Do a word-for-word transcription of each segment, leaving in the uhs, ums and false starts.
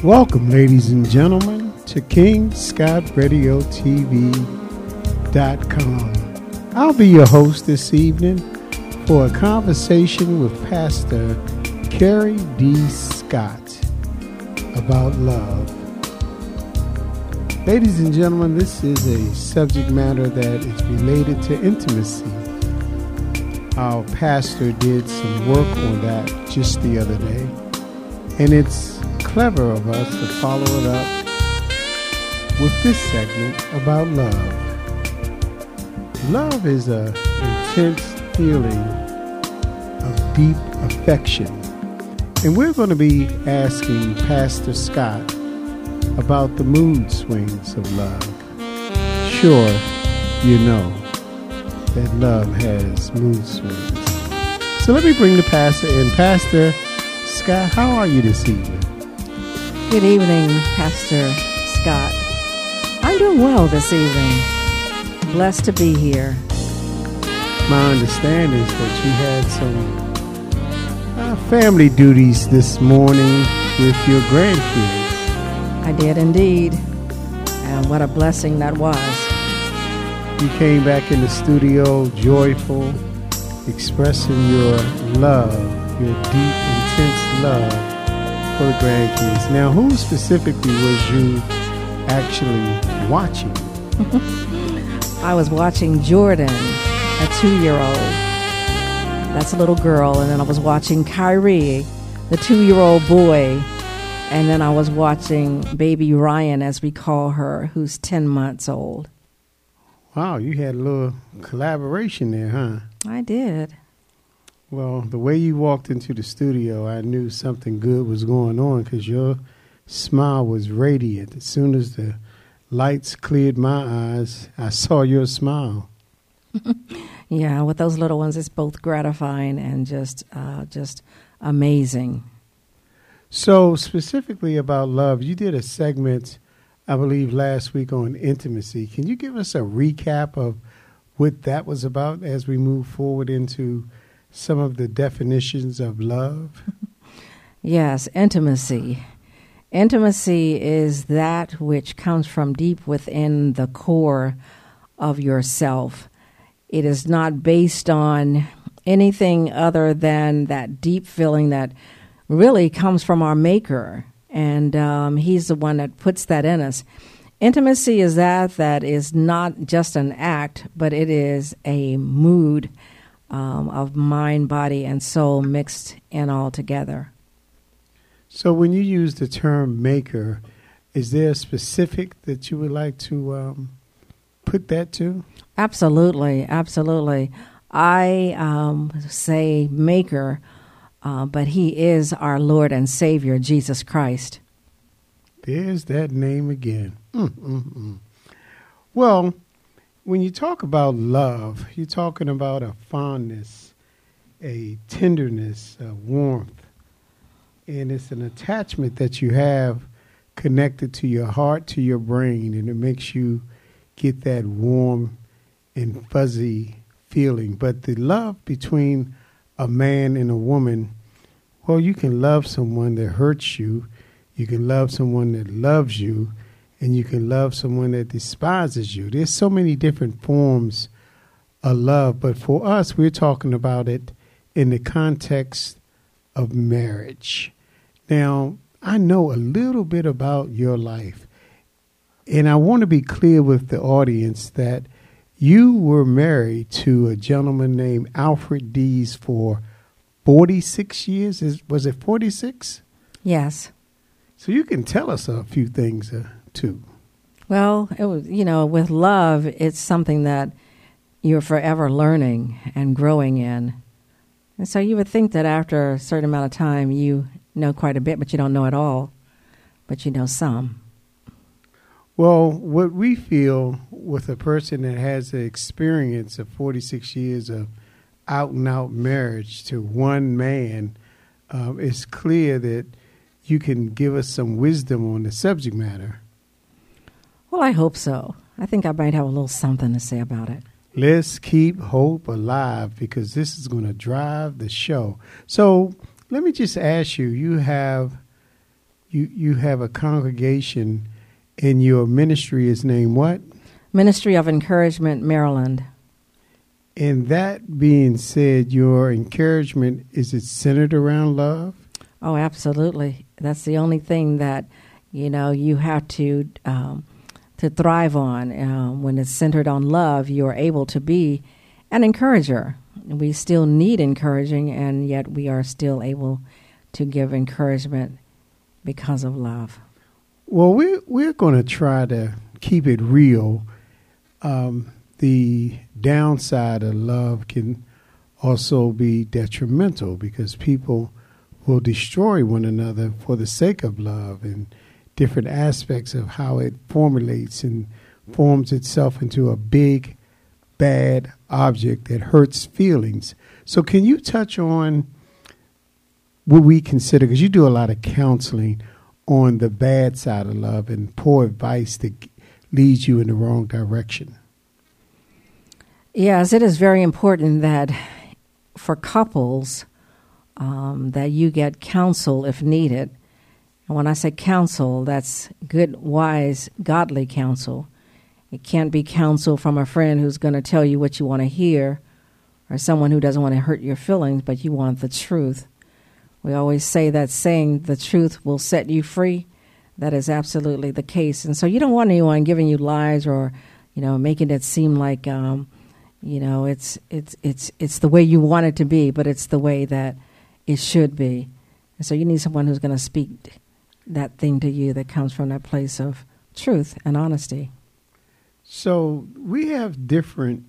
Welcome, ladies and gentlemen, to King Scott Radio T V dot com. I'll be your host this evening for a conversation with Pastor Kerry D. Scott about love. Ladies and gentlemen, this is a subject matter that is related to intimacy. Our pastor did some work on that just the other day, and it's clever of us to follow it up with this segment about love. Love is an intense feeling of deep affection, and we're going to be asking Pastor Scott about the mood swings of love. Sure, you know that love has mood swings. So let me bring the pastor in. Pastor Scott, how are you this evening? Good evening, Pastor Scott. I'm doing well this evening. Blessed to be here. My understanding is that you had some uh, family duties this morning with your grandkids. I did indeed. And what a blessing that was. You came back in the studio joyful, expressing your love, your deep, intense love for the grandkids. Now, who specifically was you actually watching? I was watching Jordan, a two-year-old. That's a little girl. And then I was watching Kyrie, the two-year-old boy. And then I was watching baby Ryan, as we call her, who's ten months old. Wow, you had a little collaboration there, huh? I did. Well, the way you walked into the studio, I knew something good was going on because your smile was radiant. As soon as the lights cleared my eyes, I saw your smile. Yeah, with those little ones, it's both gratifying and just, uh, just amazing. So specifically about love, you did a segment, I believe, last week on intimacy. Can you give us a recap of what that was about as we move forward into some of the definitions of love? Yes, intimacy. Intimacy is that which comes from deep within the core of yourself. It is not based on anything other than that deep feeling that really comes from our Maker, and um, He's the one that puts that in us. Intimacy is that that is not just an act, but it is a mood um, of mind, body, and soul mixed in all together. So when you use the term maker, is there a specific that you would like to um, put that to? Absolutely, absolutely. I um, say maker, uh, but He is our Lord and Savior, Jesus Christ. There's that name again. Mm-mm-mm. Well, when you talk about love, you're talking about a fondness, a tenderness, a warmth, and it's an attachment that you have connected to your heart, to your brain, and it makes you get that warm and fuzzy feeling. But the love between a man and a woman, well, you can love someone that hurts you, you can love someone that loves you, and you can love someone that despises you. There's so many different forms of love, but for us, we're talking about it in the context of marriage. Now, I know a little bit about your life, and I want to be clear with the audience that you were married to a gentleman named Alfred Dees for forty-six years. Is, was it forty-six? Yes. So you can tell us a few things, uh, too. Well, it was, you know, with love, it's something that you're forever learning and growing in. And so you would think that after a certain amount of time, you know quite a bit, but you don't know it all, but you know some. Well, what we feel with a person that has the experience of forty-six years of out-and-out marriage to one man, um, it's clear that you can give us some wisdom on the subject matter. Well, I hope so. I think I might have a little something to say about it. Let's keep hope alive because this is going to drive the show. So let me just ask you, you have you, you have a congregation, and your ministry is named what? Ministry of Encouragement, Maryland. And that being said, your encouragement, is it centered around love? Oh, absolutely. That's the only thing that, you know, you have to um, to thrive on. Um, when it's centered on love, you are able to be an encourager. We still need encouraging, and yet we are still able to give encouragement because of love. Well, we're, we're going to try to keep it real. Um, the downside of love can also be detrimental because people will destroy one another for the sake of love, and different aspects of how it formulates and forms itself into a big, bad object that hurts feelings. So can you touch on what we consider, because you do a lot of counseling on the bad side of love and poor advice that leads you in the wrong direction? Yes, it is very important that for couples um, that you get counsel if needed. And when I say counsel, that's good, wise, godly counsel. It can't be counsel from a friend who's going to tell you what you want to hear, or someone who doesn't want to hurt your feelings, but you want the truth. We always say that saying, the truth will set you free. That is absolutely the case. And so you don't want anyone giving you lies or, you know, making it seem like, um, you know, it's it's it's it's the way you want it to be, but it's the way that it should be. And so you need someone who's going to speak that thing to you that comes from that place of truth and honesty. So we have different,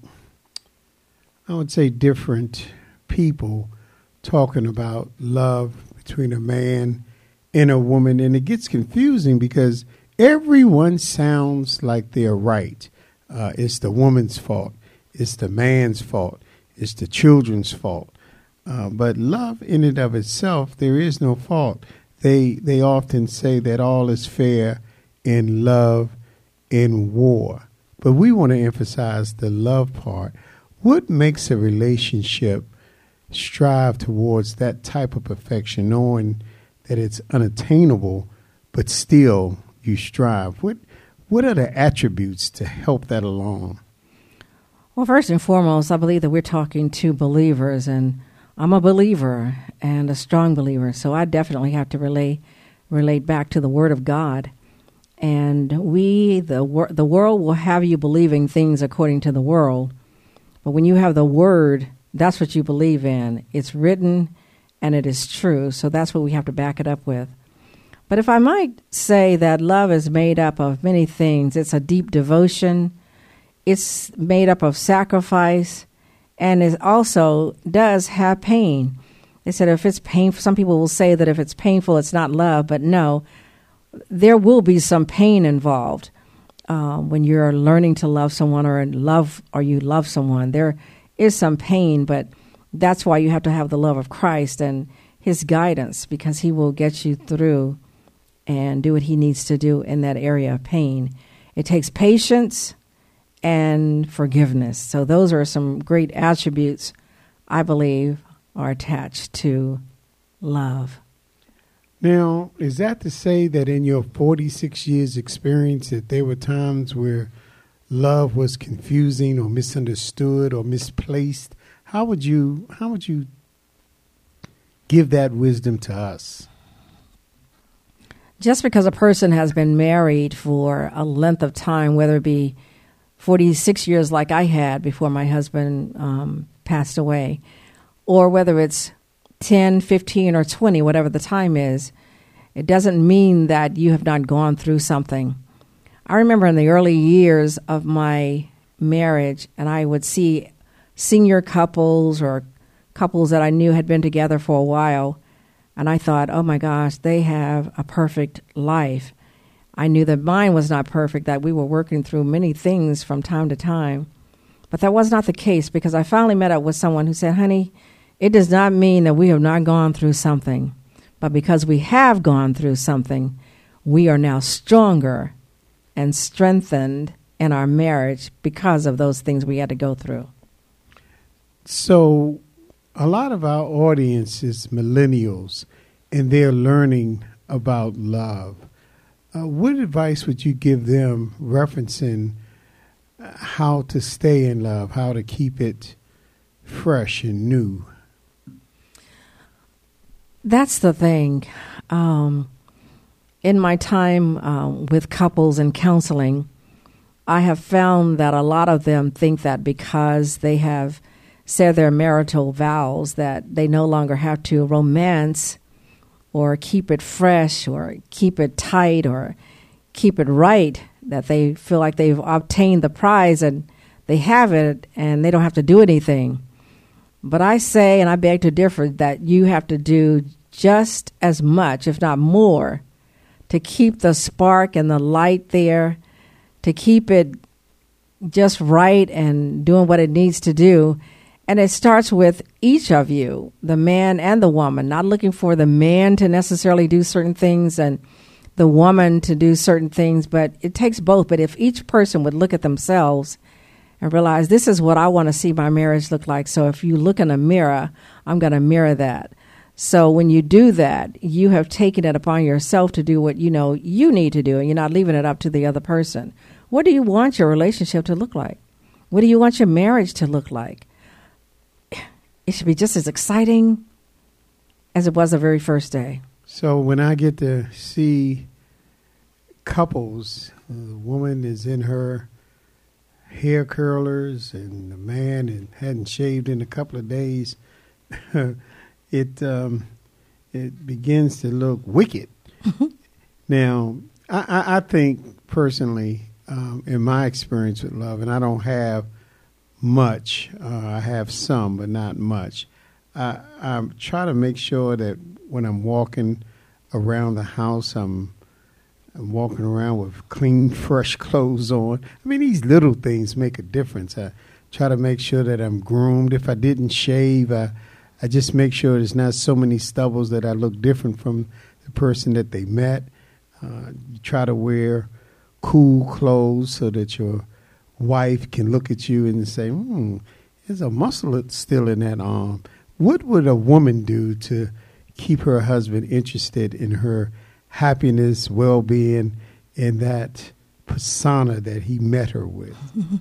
I would say different people talking about love between a man and a woman, and it gets confusing because everyone sounds like they're right. Uh, it's the woman's fault. It's the man's fault. It's the children's fault. Uh, but love in and of itself, there is no fault. They they often say that all is fair in love, in war. But we want to emphasize the love part. What makes a relationship strive towards that type of perfection, knowing that it's unattainable, but still you strive? What what are the attributes to help that along? Well, first and foremost, I believe that we're talking to believers, and I'm a believer and a strong believer, so I definitely have to relate relate back to the Word of God. And we, the wor- the world will have you believing things according to the world, but when you have the Word, that's what you believe in. It's written, and it is true, so that's what we have to back it up with. But if I might say that love is made up of many things, it's a deep devotion, it's made up of sacrifice, and it also does have pain. They said if it's painful, some people will say that if it's painful, it's not love, but no, there will be some pain involved uh, when you're learning to love someone or in love or you love someone. There is some pain, but that's why you have to have the love of Christ and his guidance, because he will get you through and do what he needs to do in that area of pain. It takes patience and forgiveness. So those are some great attributes, I believe, are attached to love. Now, is that to say that in your forty-six years experience that there were times where love was confusing or misunderstood or misplaced? How would you how would you give that wisdom to us? Just because a person has been married for a length of time, whether it be forty-six years like I had before my husband um, passed away, or whether it's ten, fifteen, or twenty, whatever the time is, it doesn't mean that you have not gone through something. I remember in the early years of my marriage, and I would see senior couples or couples that I knew had been together for a while, and I thought, oh my gosh, they have a perfect life. I knew that mine was not perfect, that we were working through many things from time to time. But that was not the case, because I finally met up with someone who said, honey, it does not mean that we have not gone through something, but because we have gone through something, we are now stronger and strengthened in our marriage because of those things we had to go through. So a lot of our audience is millennials, and they're learning about love, uh, what advice would you give them referencing how to stay in love, how to keep it fresh and new? That's the thing. Um, in my time uh, with couples and counseling, I have found that a lot of them think that because they have said their marital vows that they no longer have to romance or keep it fresh or keep it tight or keep it right, that they feel like they've obtained the prize and they have it and they don't have to do anything. But I say, and I beg to differ, that you have to do just as much, if not more, to keep the spark and the light there, to keep it just right and doing what it needs to do. And it starts with each of you, the man and the woman, not looking for the man to necessarily do certain things and the woman to do certain things, but it takes both. But if each person would look at themselves and realize, this is what I want to see my marriage look like. So if you look in a mirror, I'm going to mirror that. So when you do that, you have taken it upon yourself to do what you know you need to do, and you're not leaving it up to the other person. What do you want your relationship to look like? What do you want your marriage to look like? It should be just as exciting as it was the very first day. So when I get to see couples, uh, the woman is in her hair curlers and the man and hadn't shaved in a couple of days, it um, it begins to look wicked. Now, I, I, I think personally, um, in my experience with love, and I don't have much, uh, I have some, but not much. I, I try to make sure that when I'm walking around the house, I'm I'm walking around with clean, fresh clothes on. I mean, these little things make a difference. I try to make sure that I'm groomed. If I didn't shave, I, I just make sure there's not so many stubbles that I look different from the person that they met. Uh, you try to wear cool clothes so that your wife can look at you and say, hmm, there's a muscle still in that arm. What would a woman do to keep her husband interested in her happiness, well-being, and that persona that he met her with?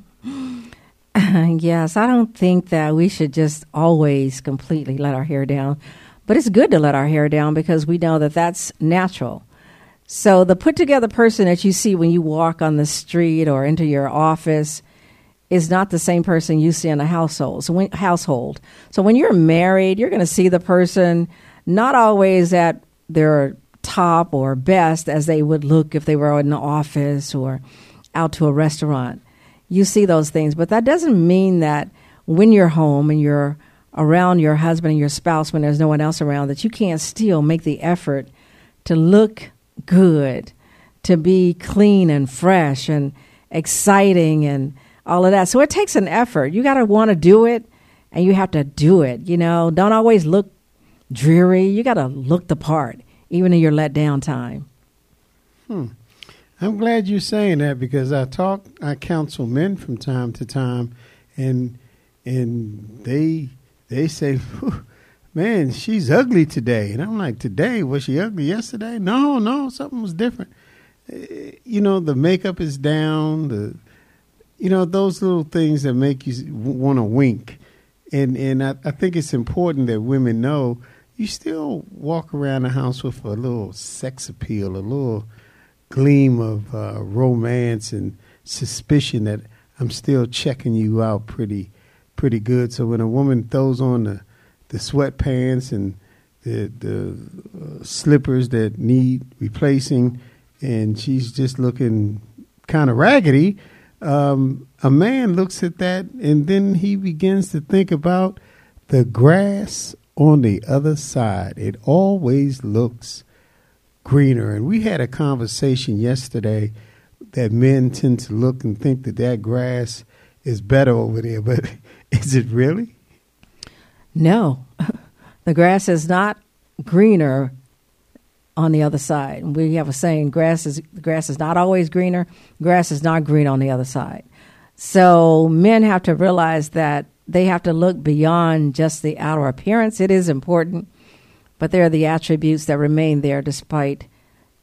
Yes, I don't think that we should just always completely let our hair down. But it's good to let our hair down because we know that that's natural. So the put-together person that you see when you walk on the street or into your office is not the same person you see in a household. So when, household. So when you're married, you're going to see the person not always at their top or best as they would look if they were in the office or out to a restaurant. You see those things, but that doesn't mean that when you're home and you're around your husband and your spouse when there's no one else around that you can't still make the effort to look good, to be clean and fresh and exciting and all of that. So it takes an effort. You got to want to do it, and you have to do it. You know, don't always look dreary. You got to look the part, even in your let down time. Hmm. I'm glad you're saying that because I talk, I counsel men from time to time, and and they they say, man, she's ugly today. And I'm like, today? Was she ugly yesterday? No, no, something was different. You know, the makeup is down, the you know, those little things that make you want to wink. And and I, I think it's important that women know you still walk around the house with a little sex appeal, a little gleam of uh, romance and suspicion that I'm still checking you out pretty pretty good. So when a woman throws on the, the sweatpants and the, the uh, slippers that need replacing and she's just looking kind of raggedy, um, a man looks at that and then he begins to think about the grass on the other side. It always looks greener. And we had a conversation yesterday that men tend to look and think that that grass is better over there, but is it really? No, the grass is not greener on the other side. We have a saying, grass is grass is not always greener. Grass is not green on the other side. So men have to realize that they have to look beyond just the outer appearance. It is important, but there are the attributes that remain there despite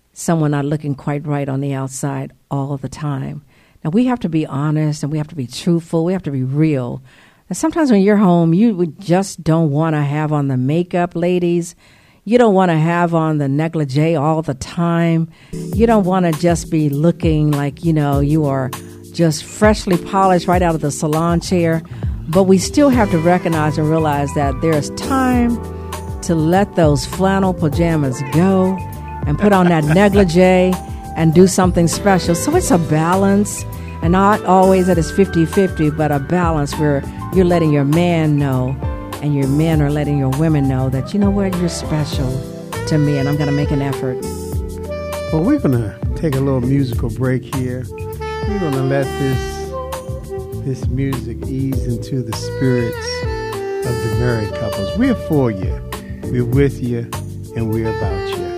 someone not looking quite right on the outside all the time. Now, we have to be honest and we have to be truthful. We have to be real. And sometimes when you're home, you just don't want to have on the makeup, ladies. You don't want to have on the negligee all the time. You don't want to just be looking like, you know, you are just freshly polished right out of the salon chair. But we still have to recognize and realize that there's time to let those flannel pajamas go and put on that negligee and do something special. So it's a balance, and not always that it's fifty-fifty, but a balance where you're letting your man know and your men are letting your women know that, you know what, you're special to me and I'm going to make an effort. Well, we're going to take a little musical break here. We're going to let this, this music ease into the spirits of the married couples. We're for you. We're with you, and we're about you.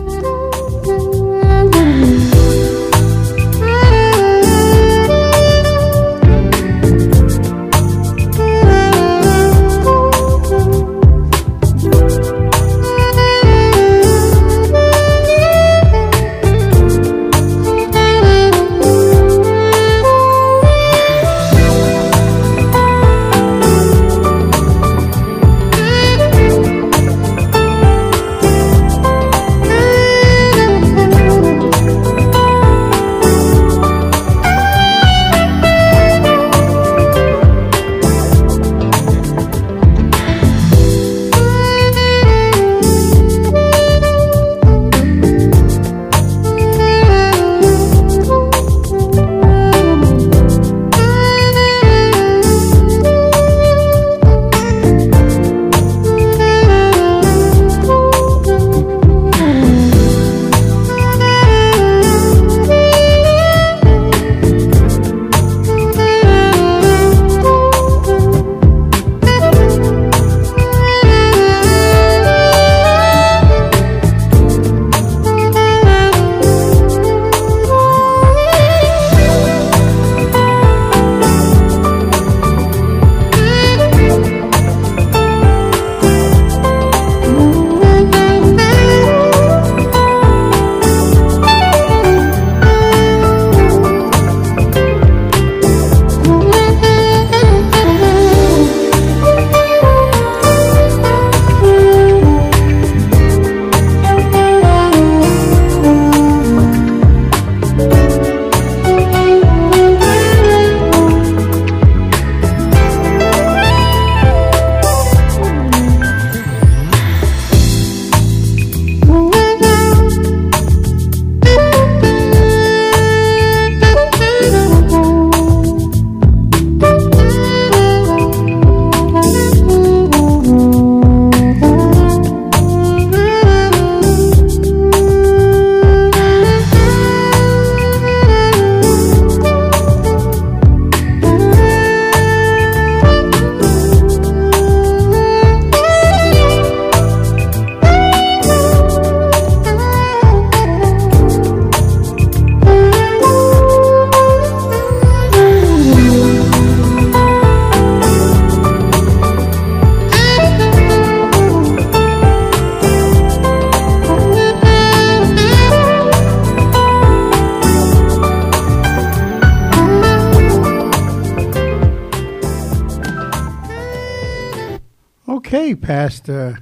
Okay, Pastor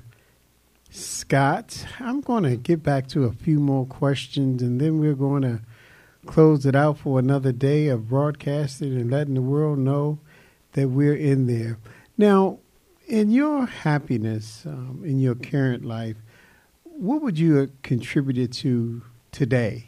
Scott, I'm going to get back to a few more questions, and then we're going to close it out for another day of broadcasting and letting the world know that we're in there. Now, in your happiness, um, in your current life, what would you have contributed to today?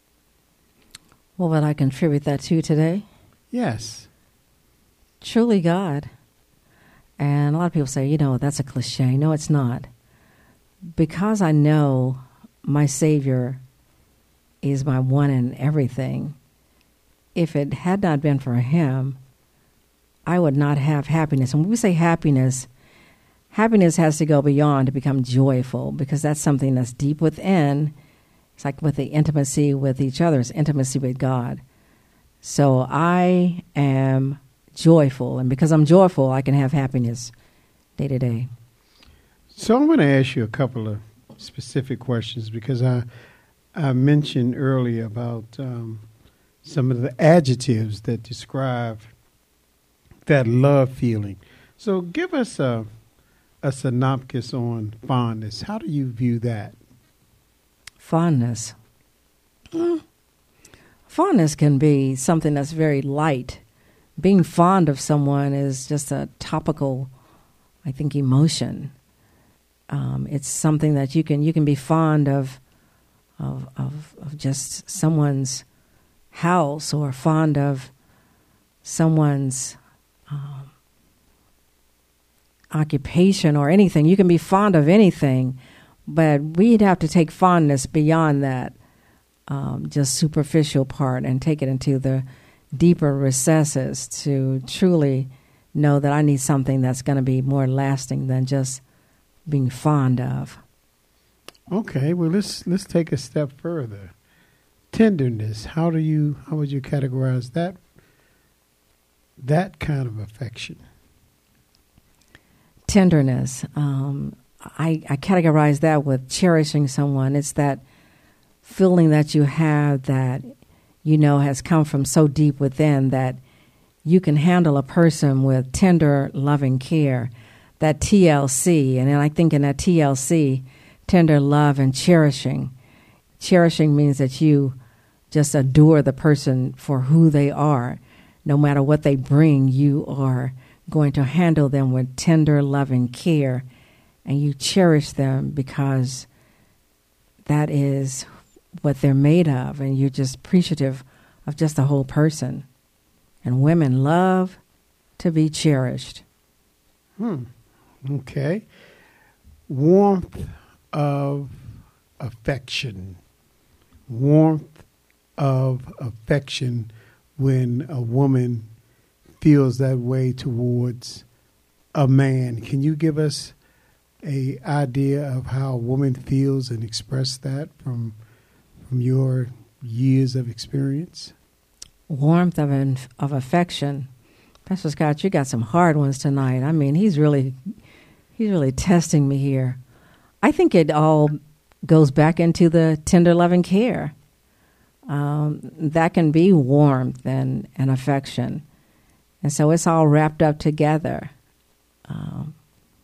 What would I contribute that to today? Yes. Truly God. And a lot of people say, you know, that's a cliche. No, it's not. Because I know my Savior is my one and everything, if it had not been for him, I would not have happiness. And when we say happiness, happiness has to go beyond to become joyful, because that's something that's deep within. It's like with the intimacy with each other, it's intimacy with God. So I am joyful, and because I'm joyful, I can have happiness day to day. So I'm going to ask you a couple of specific questions, because I I mentioned earlier about um, some of the adjectives that describe that love feeling. So give us a, a synopsis on fondness. How do you view that? Fondness. Mm. Fondness can be something that's very light. Being fond of someone is just a topical, I think, emotion. Um, it's something that you can you can be fond of, of of of just someone's house, or fond of someone's um, occupation or anything. You can be fond of anything, but we'd have to take fondness beyond that um, just superficial part and take it into the deeper recesses to truly know that I need something that's going to be more lasting than just being fond of. Okay, well let's let's take a step further. Tenderness. How do you how would you categorize that that kind of affection? Tenderness. Um, I, I categorize that with cherishing someone. It's that feeling that you have that you know has come from so deep within that you can handle a person with tender, loving care. That T L C, and then I think in that T L C, tender love and cherishing. Cherishing means that you just adore the person for who they are. No matter what they bring, you are going to handle them with tender, loving care, and you cherish them because that is what they're made of, and you're just appreciative of just the whole person. And women love to be cherished. Hmm. Okay. Warmth of affection. Warmth of affection when a woman feels that way towards a man. Can you give us a idea of how a woman feels and express that from from your years of experience? Warmth of an, of affection. Pastor Scott, you got some hard ones tonight. I mean, he's really he's really testing me here. I think it all goes back into the tender loving care. Um, that can be warmth and, and affection. And so it's all wrapped up together. Um,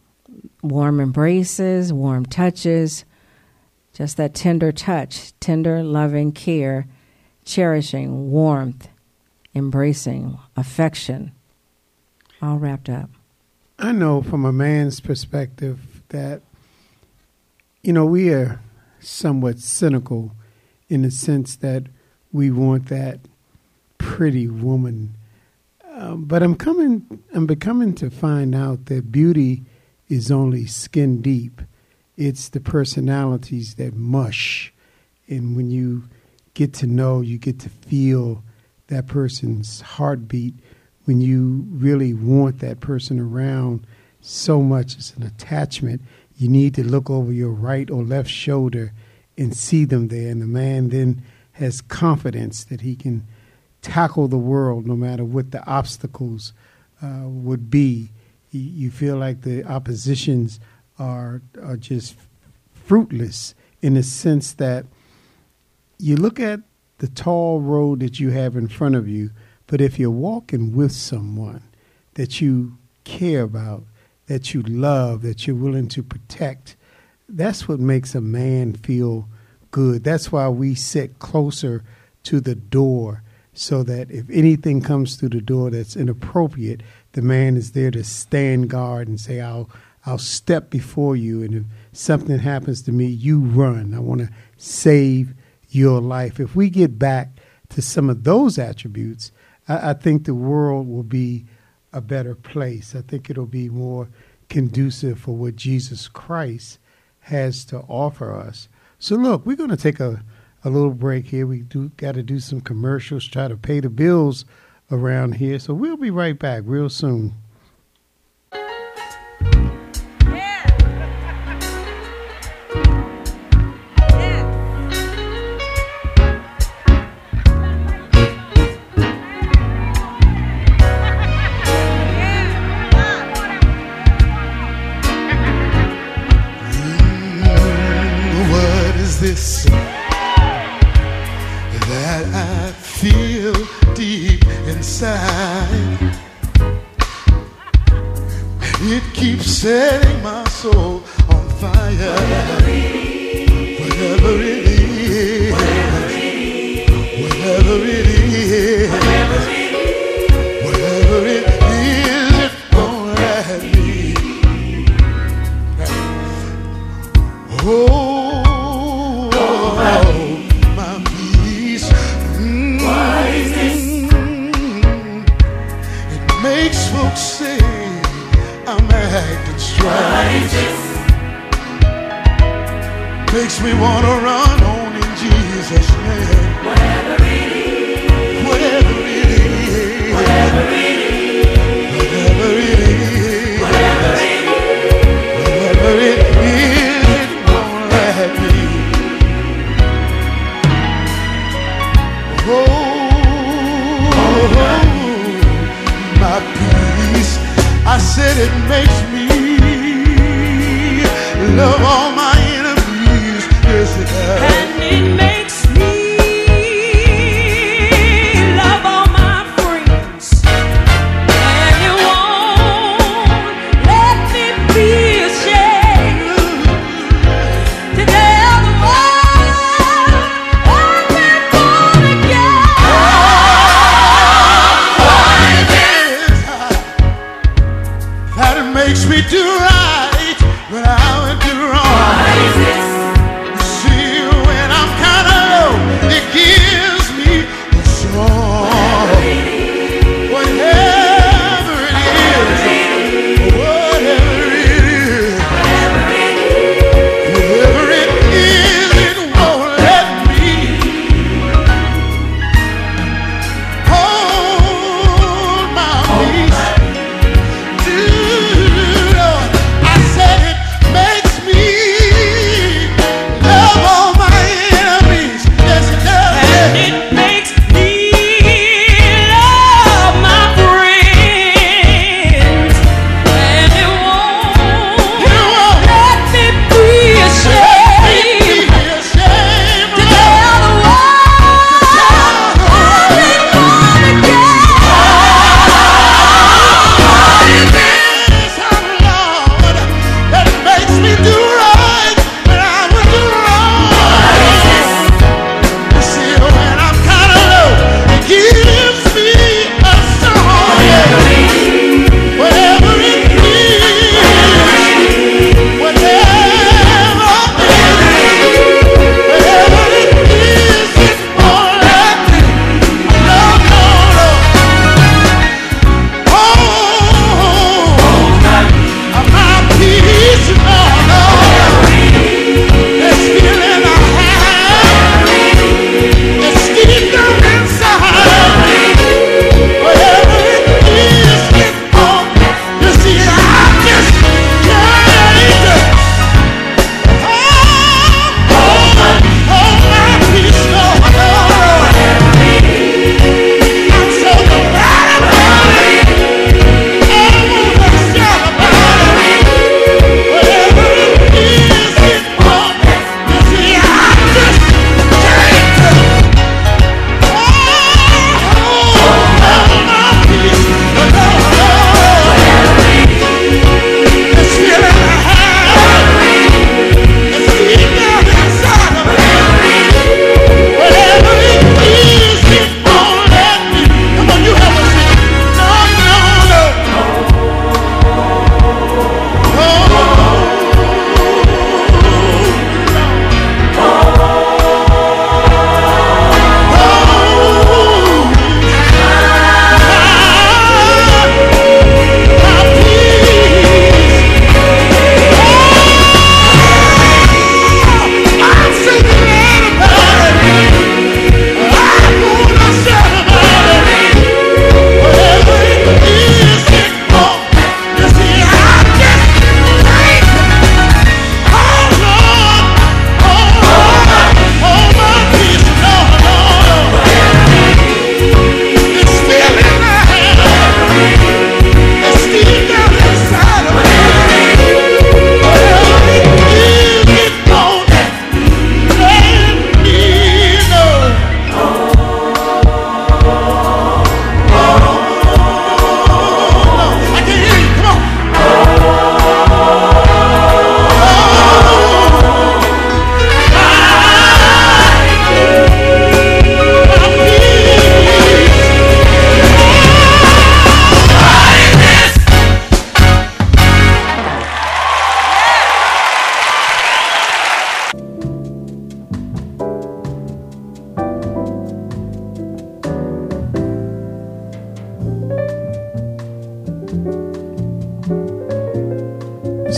warm embraces, warm touches, just that tender touch, tender loving care, cherishing, warmth, embracing, affection, all wrapped up. I know from a man's perspective that, you know, we are somewhat cynical in the sense that we want that pretty woman. Um, but I'm coming, I'm becoming to find out that beauty is only skin deep. It's the personalities that mush. And when you get to know, you get to feel that person's heartbeat. When you really want that person around so much as an attachment, you need to look over your right or left shoulder and see them there. And the man then has confidence that he can tackle the world no matter what the obstacles uh, would be. You, you feel like the oppositions are, are just fruitless in the sense that you look at the tall road that you have in front of you, but if you're walking with someone that you care about, that you love, that you're willing to protect, that's what makes a man feel good. That's why we sit closer to the door so that if anything comes through the door that's inappropriate, the man is there to stand guard and say, I'll, I'll step before you. And if something happens to me, you run. I want to save your life. If we get back to some of those attributes, I, I think the world will be a better place. I think it'll be more conducive for what Jesus Christ has to offer us. So look, we're going to take a, a little break here. We do got to do some commercials, try to pay the bills around here. So we'll be right back real soon. This that I feel deep inside. It keeps setting my soul on fire. Whatever it is, whatever it is, whatever it is, whatever it is, it won't let me. Oh, oh, my peace. Mm, what is this? It makes folks say I'm acting strange. Makes me want to run on in Jesus' name. Whatever it is, whatever it is, whatever it is, whatever it is, whatever it is, whatever it is, it won't let me. Oh, oh, my peace. I said it makes me love all my enemies. Yes, it does. And it makes me love all my friends. And it won't let me be ashamed to tell the world I've been born again. That it makes me do right when I would do wrong.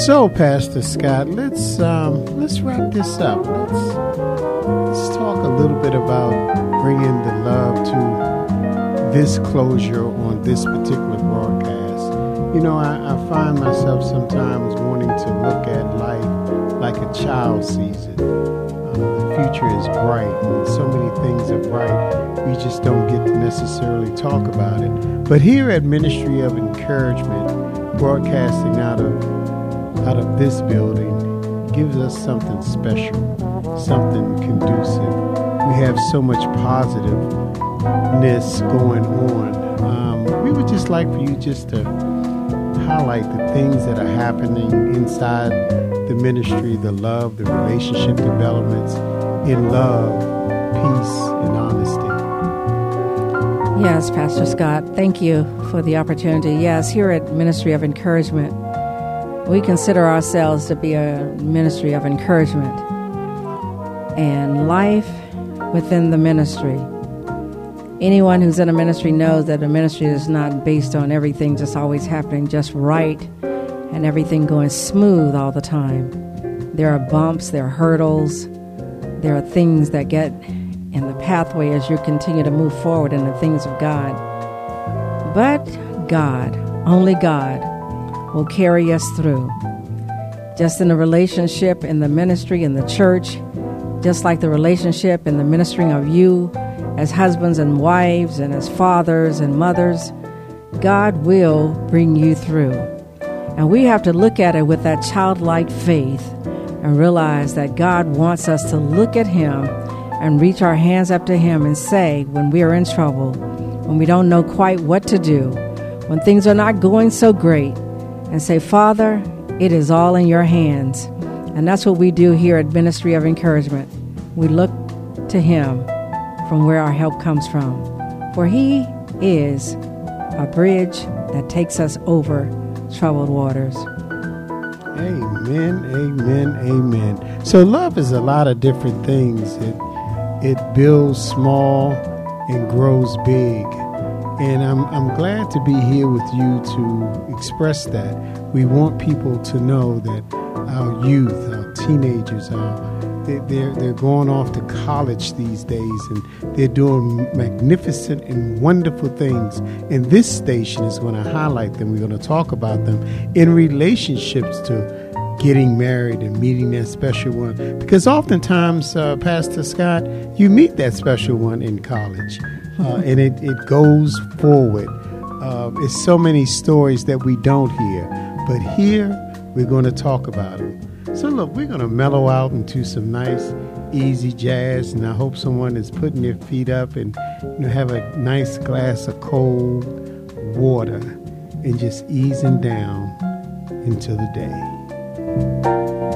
So, Pastor Scott, let's um, let's wrap this up. Let's let's talk a little bit about bringing the love to this closure on this particular broadcast. You know, I, I find myself sometimes wanting to look at life like a child sees it. Uh, the future is bright, and so many things are bright. We just don't get to necessarily talk about it. But here at Ministry of Encouragement, broadcasting out of out of this building gives us something special, something conducive. We have so much positiveness going on. Um, we would just like for you just to highlight the things that are happening inside the ministry, the love, the relationship developments in love, peace, and honesty. Yes, Pastor Scott, thank you for the opportunity. Yes, here at Ministry of Encouragement, we consider ourselves to be a ministry of encouragement and life within the ministry. Anyone who's in a ministry knows that a ministry is not based on everything just always happening just right and everything going smooth all the time. There are bumps, there are hurdles, there are things that get in the pathway as you continue to move forward in the things of God. But God, only God, will carry us through. Just in the relationship, in the ministry, in the church, just like the relationship in the ministering of you as husbands and wives and as fathers and mothers, God will bring you through. And we have to look at it with that childlike faith and realize that God wants us to look at Him and reach our hands up to Him and say, when we are in trouble, when we don't know quite what to do, when things are not going so great, and say, Father, it is all in your hands. And that's what we do here at Ministry of Encouragement. We look to Him from where our help comes from. For He is a bridge that takes us over troubled waters. Amen, amen, amen. So love is a lot of different things. It, it builds small and grows big. And I'm I'm glad to be here with you to express that. We want people to know that our youth, our teenagers, our, they, they're, they're going off to college these days, and they're doing magnificent and wonderful things. And this station is going to highlight them. We're going to talk about them in relationships to getting married and meeting that special one. Because oftentimes, uh, Pastor Scott, you meet that special one in college. Uh, and it, it goes forward. Uh, it's so many stories that we don't hear. But here, we're going to talk about them. So look, we're going to mellow out into some nice, easy jazz. And I hope someone is putting their feet up and you know, have a nice glass of cold water and just easing down into the day.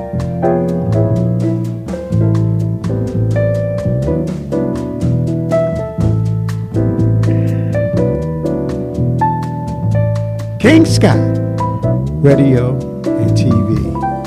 King Scott, radio and T V.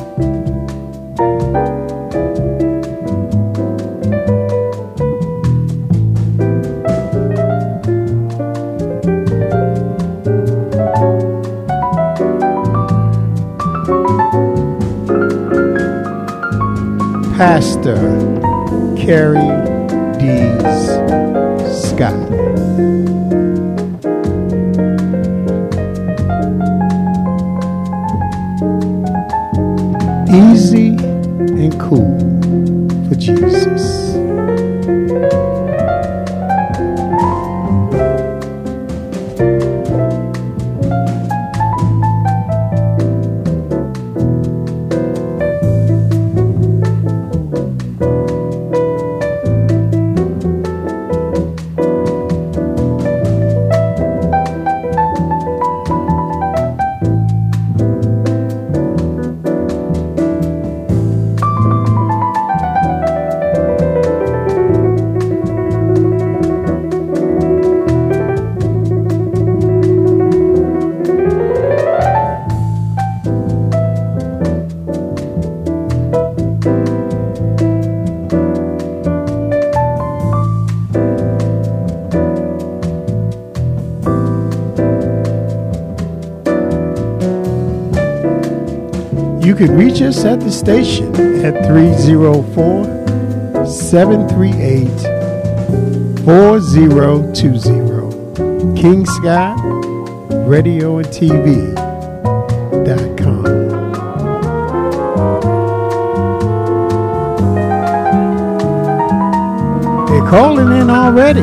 Pastor Carrie Dees Scott. Easy and cool for Jesus. can reach us at the station at three oh four, seven three eight, four oh two oh. King Scott Radio and T V dot com. They're calling in already.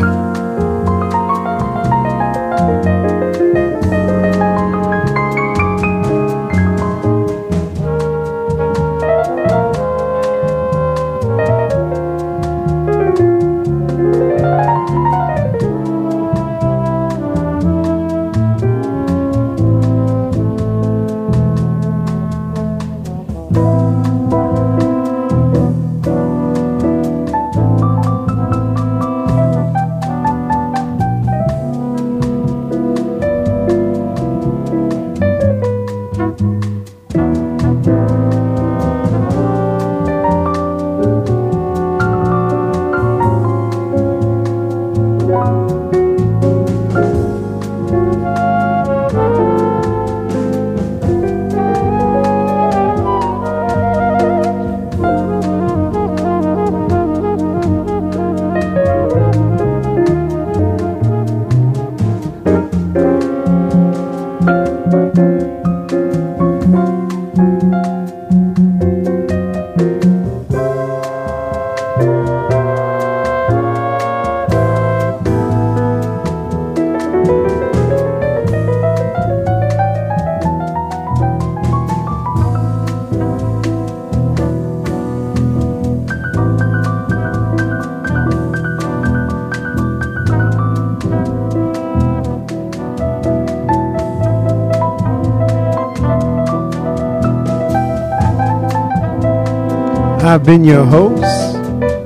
I've been your host,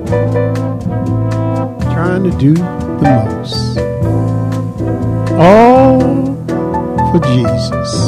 trying to do the most. All for Jesus.